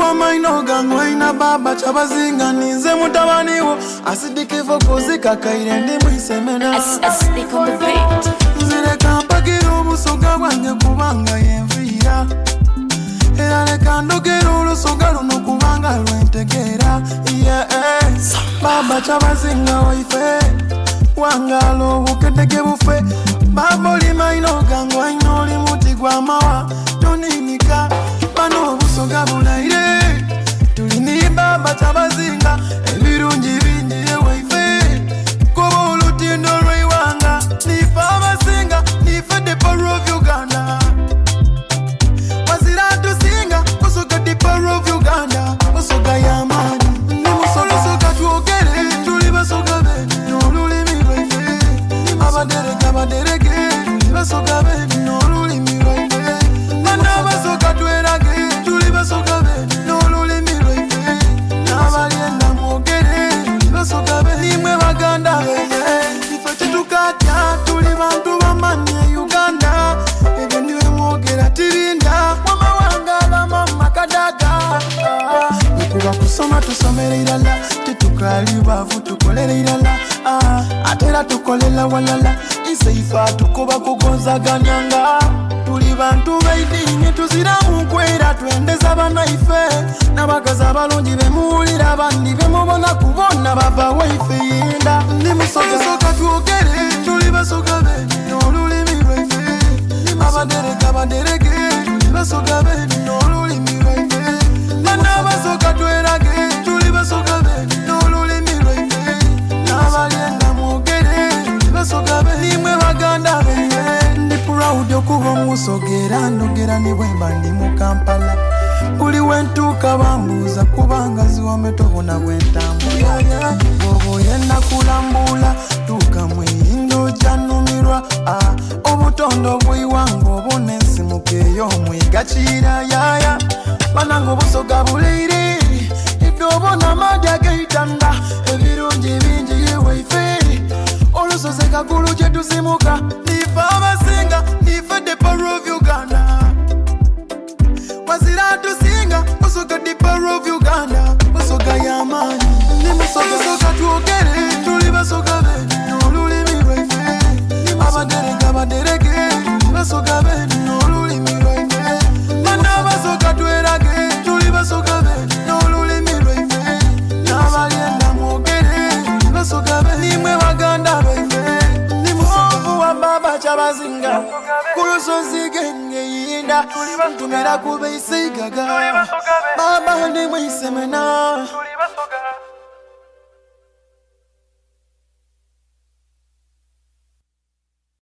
maino gango ina baba chabazinga ninze mutabaniwo asidikifo kuzika kaire ndi mwisemena Stick on the beat. Zile kampakira obusoga bwange kubanga yenvira era leka ndogera olusoga luno kubanga lwentegera baba chabazinga waife wangalo obukedege bufe baba oli maino gango aino oli muti gwa mawa toninika bano obusoga bulaire tulini baba chabazinga ebirungi bingi ewaife kuba olutindo lweiwanga nife abasinga nife the power of Uganda wazira tusinga musoga the power of Uganda musoga yamani ni musoga tuogere tuli basoga bene olulimi lwaife abaderege basoga bene olulimi lwaife bana basoga twerage tuli basoga bene olulimi lwaife n'abalienda mwogere basoga bene nimwe baganda ife kitukatya tuli bantu bamani e Uganda ebyo ndiwe mwogera tirinda mwamawanga bamama kadaga nikuba kusoma tusomere irala titukali bavu tukolere irala atera tukolela walala iseifa tukuba kugonzaganyanga tuli bantu baidini tuzira mukwera twendeza banaife n'abakazi abalungi bemuwulira abandi bemubona kubona bava waife yenda ndi musoga tuogere tuli basoga bene olulimi lwaife abaderege tuli basoga bene olulimi lwaife bana basoga twerage tuli basoga bene olulimi lwaife n'abalienda mwogere tuli basoga bene nimwe baganda bene ndi proud okuba omusogera ndogera ni bwemba ndi mu Kampala buli wentuuka bambuuza kubanga ziwame tobona bwentambula bwoba yenda kulambula tuuka mwiyindo gyanumirwa obutondo bwiwanga obuna ensimukeyo omwiga kira yaya bananga obusoga buleire idde obona amadi ageitanda ebirungi bingi yewaife olusozi kagulu gye tuzimuka nife abasinga nife the power of Uganda wazira tusinga musoga the power of Uganda musoga yamani ni musoga tuogere tuli basoga bene olulimi lwaife abaderege basoga bene olulimi lwaife bana basoga twerage tuli basoga bene olulimi lwaife n'abalienda mwogere basoga bene nimwe baganda lwaife ni musovu wa baba chabazinga kulusozi genge yinda ntumira kubeisigaga baba ndi mwisemena